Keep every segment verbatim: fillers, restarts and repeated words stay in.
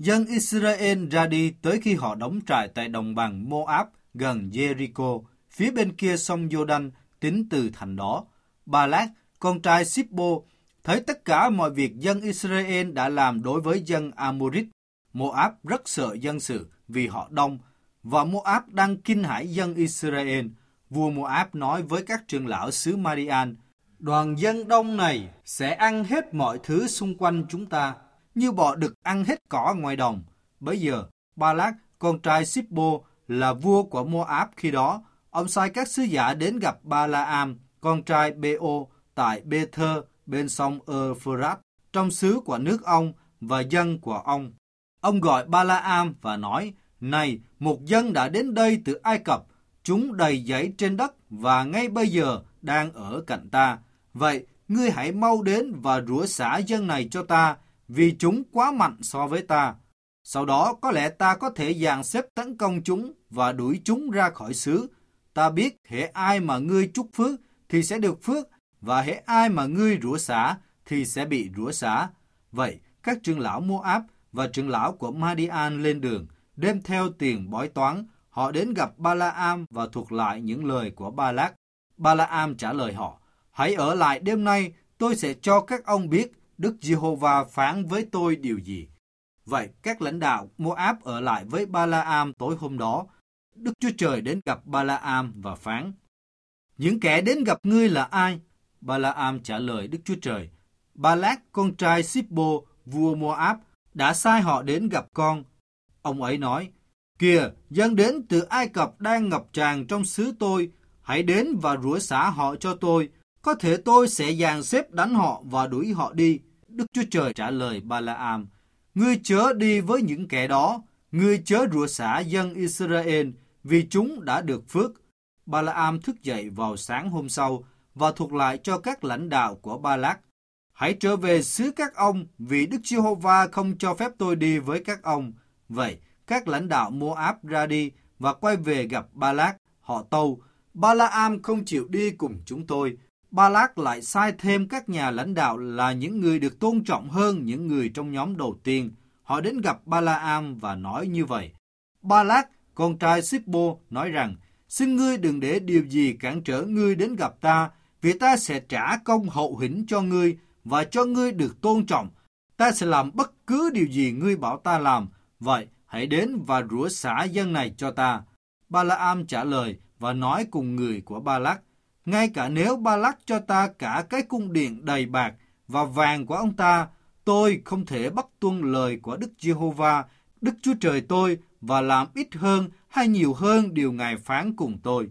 Dân Israel ra đi tới khi họ đóng trại tại đồng bằng Moab gần Jericho, phía bên kia sông Giô-đanh, tính từ thành đó. Ba-lác, con trai Sip-bô, thấy tất cả mọi việc dân Israel đã làm đối với dân Amorit. Moab rất sợ dân sự vì họ đông, và Moab đang kinh hãi dân Israel. Vua Moab nói với các trưởng lão xứ Madian, đoàn dân đông này sẽ ăn hết mọi thứ xung quanh chúng ta, như bọ đực ăn hết cỏ ngoài đồng. Bấy giờ, Ba-lác, con trai Sip-bô, là vua của Moab khi đó, ông sai các sứ giả đến gặp Ba-la-am, con trai Bê-ô, tại Bê-thơ, bên sông Ơ-phơ-rát, trong xứ của nước ông và dân của ông. Ông gọi Ba-la-am và nói, này, một dân đã đến đây từ Ai Cập, chúng đầy dẫy trên đất và ngay bây giờ đang ở cạnh ta. Vậy, ngươi hãy mau đến và rủa xả dân này cho ta, vì chúng quá mạnh so với ta. Sau đó có lẽ ta có thể dàn xếp tấn công chúng và đuổi chúng ra khỏi xứ. Ta biết hễ ai mà ngươi chúc phước thì sẽ được phước, và hễ ai mà ngươi rủa xả thì sẽ bị rủa xả. Vậy, các trưởng lão Moab và trưởng lão của Madian lên đường, đem theo tiền bói toán. Họ đến gặp Ba-la-am và thuật lại những lời của Ba-lác. Ba-la-am trả lời họ, hãy ở lại đêm nay, tôi sẽ cho các ông biết Đức Giê-hô-va phán với tôi điều gì. Vậy các lãnh đạo Moab ở lại với Ba-la-am tối hôm đó. Đức Chúa Trời đến gặp Ba-la-am và phán, những kẻ đến gặp ngươi là ai? Ba-la-am trả lời Đức Chúa Trời, Ba-lác, con trai Sip-bô, vua Moab, đã sai họ đến gặp con. Ông ấy nói, kìa, dân đến từ Ai Cập đang ngập tràn trong xứ tôi, hãy đến và rủa xả họ cho tôi, có thể tôi sẽ dàn xếp đánh họ và đuổi họ đi. Đức Chúa Trời trả lời Ba-la-am, ngươi chớ đi với những kẻ đó, ngươi chớ rủa xả dân Israel, vì chúng đã được phước. Ba-la-am thức dậy vào sáng hôm sau và thuật lại cho các lãnh đạo của Ba-lác, hãy trở về xứ các ông, vì Đức Giê-hô-va không cho phép tôi đi với các ông. Vậy, các lãnh đạo Moab ra đi và quay về gặp Ba-lác, họ tâu, Ba-la-am không chịu đi cùng chúng tôi. Ba-lác lại sai thêm các nhà lãnh đạo là những người được tôn trọng hơn những người trong nhóm đầu tiên. Họ đến gặp Ba-la-am và nói như vậy. Ba-lác, con trai Sip-bô, nói rằng, xin ngươi đừng để điều gì cản trở ngươi đến gặp ta, vì ta sẽ trả công hậu hĩnh cho ngươi và cho ngươi được tôn trọng. Ta sẽ làm bất cứ điều gì ngươi bảo ta làm. Vậy, hãy đến và rủa xả dân này cho ta. Ba-la-am trả lời và nói cùng người của Ba-lác, ngay cả nếu Ba-lác cho ta cả cái cung điện đầy bạc và vàng của ông ta, tôi không thể bắt tuân lời của Đức Giê-hô-va, Đức Chúa Trời tôi, và làm ít hơn hay nhiều hơn điều Ngài phán cùng tôi.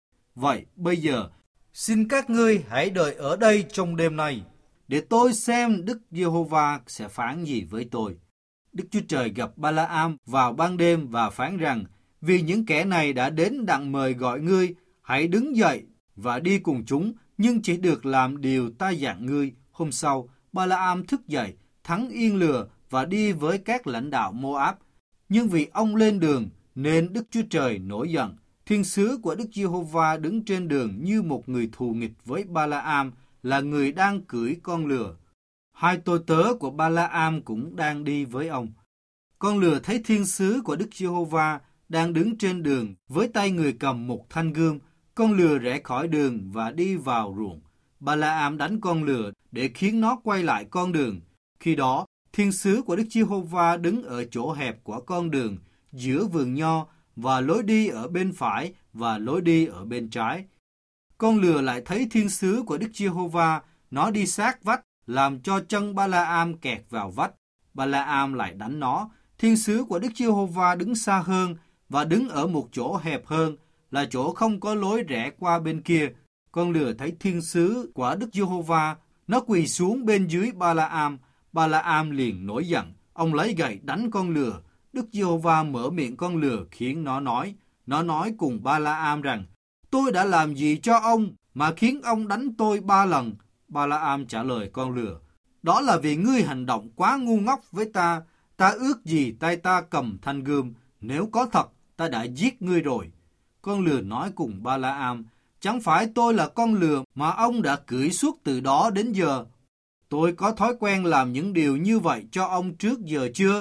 Vậy bây giờ, xin các ngươi hãy đợi ở đây trong đêm nay, để tôi xem Đức Giê-hô-va sẽ phán gì với tôi. Đức Chúa Trời gặp Ba-la-am vào ban đêm và phán rằng, vì những kẻ này đã đến đặng mời gọi ngươi, hãy đứng dậy và đi cùng chúng, nhưng chỉ được làm điều ta dặn ngươi. Hôm sau, Ba-la-am thức dậy, thắng yên lừa và đi với các lãnh đạo Moab. Nhưng vì ông lên đường, nên Đức Chúa Trời nổi giận. Thiên sứ của Đức Giê-hô-va đứng trên đường như một người thù nghịch với Ba-la-am, là người đang cưỡi con lừa. Hai tôi tớ của Ba-la-am cũng đang đi với ông. Con lừa thấy thiên sứ của Đức Giê-hô-va đang đứng trên đường với tay người cầm một thanh gươm. Con lừa rẽ khỏi đường và đi vào ruộng. Ba-la-am đánh con lừa để khiến nó quay lại con đường. Khi đó, thiên sứ của Đức Giê-hô-va đứng ở chỗ hẹp của con đường, giữa vườn nho, và lối đi ở bên phải và lối đi ở bên trái. Con lừa lại thấy thiên sứ của Đức Giê-hô-va, nó đi sát vách, làm cho chân Ba-la-am kẹt vào vách. Ba-la-am lại đánh nó. Thiên sứ của Đức Giê-hô-va đứng xa hơn và đứng ở một chỗ hẹp hơn, là chỗ không có lối rẽ qua bên kia. Con lừa thấy thiên sứ của Đức Giê-hô-va, nó quỳ xuống bên dưới Ba-la-am. Ba-la-am liền nổi giận, ông lấy gậy đánh con lừa. Đức Giê-hô-va mở miệng con lừa khiến nó nói. Nó nói cùng Ba-la-am rằng, tôi đã làm gì cho ông mà khiến ông đánh tôi ba lần? Ba-la-am trả lời con lừa, đó là vì ngươi hành động quá ngu ngốc với ta. Ta ước gì tay ta cầm thanh gươm, nếu có thật, ta đã giết ngươi rồi. Con lừa nói cùng Ba-la-am, chẳng phải tôi là con lừa mà ông đã cưỡi suốt từ đó đến giờ. Tôi có thói quen làm những điều như vậy cho ông trước giờ chưa?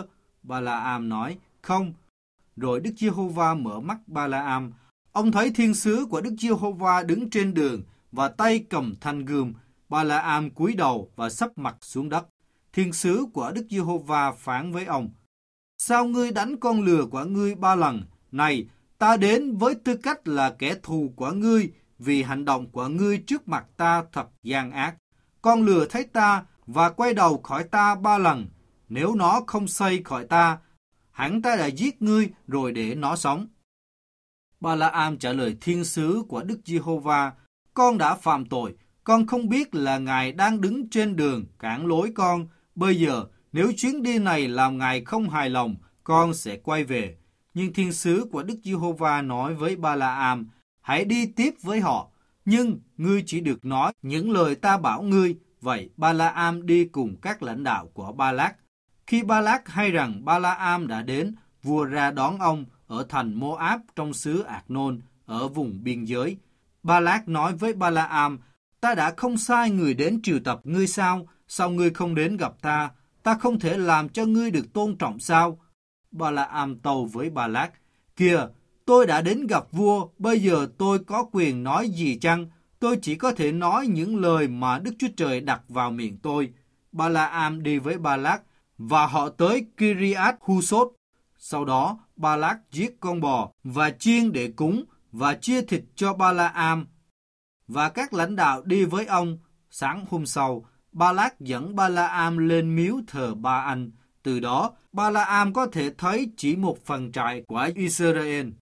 Ba-la-am nói, không. Rồi Đức Giê-hô-va mở mắt Ba-la-am. Ông thấy thiên sứ của Đức Giê-hô-va đứng trên đường và tay cầm thanh gươm. Ba-la-am cúi đầu và sấp mặt xuống đất. Thiên sứ của Đức Giê-hô-va phán với ông, sao ngươi đánh con lừa của ngươi ba lần? Này, ta đến với tư cách là kẻ thù của ngươi, vì hành động của ngươi trước mặt ta thật gian ác. Con lừa thấy ta và quay đầu khỏi ta ba lần. Nếu nó không xây khỏi ta, hẳn ta đã giết ngươi rồi để nó sống. Ba-la-am trả lời thiên sứ của Đức Giê-hô-va, con đã phạm tội, con không biết là Ngài đang đứng trên đường cản lối con. Bây giờ, nếu chuyến đi này làm Ngài không hài lòng, con sẽ quay về. Nhưng thiên sứ của Đức Giê-hô-va nói với Ba-la-am, hãy đi tiếp với họ, nhưng ngươi chỉ được nói những lời ta bảo ngươi. Vậy Ba-la-am đi cùng các lãnh đạo của Ba-lác. Khi Ba-lác hay rằng Ba-la-am đã đến, vua ra đón ông ở thành Mô-áp trong xứ Ạc-nôn, ở vùng biên giới. Ba-lác nói với Ba-la-am, ta đã không sai người đến triều tập ngươi sao? Sao ngươi không đến gặp ta? Ta không thể làm cho ngươi được tôn trọng sao? Ba-la-am tâu với Ba-lác, kìa, tôi đã đến gặp vua, bây giờ tôi có quyền nói gì chăng? Tôi chỉ có thể nói những lời mà Đức Chúa Trời đặt vào miệng tôi. Ba-la-am đi với Ba-lác, và họ tới Ki-ri-át-hu-sốt. Sau đó, Ba-lác giết con bò và chiên để cúng và chia thịt cho Ba-la-am. Và các lãnh đạo đi với ông. Sáng hôm sau, Ba-lác dẫn Ba-la-am lên miếu thờ Ba-anh. Từ đó, Ba-la-am có thể thấy chỉ một phần trại của Israel.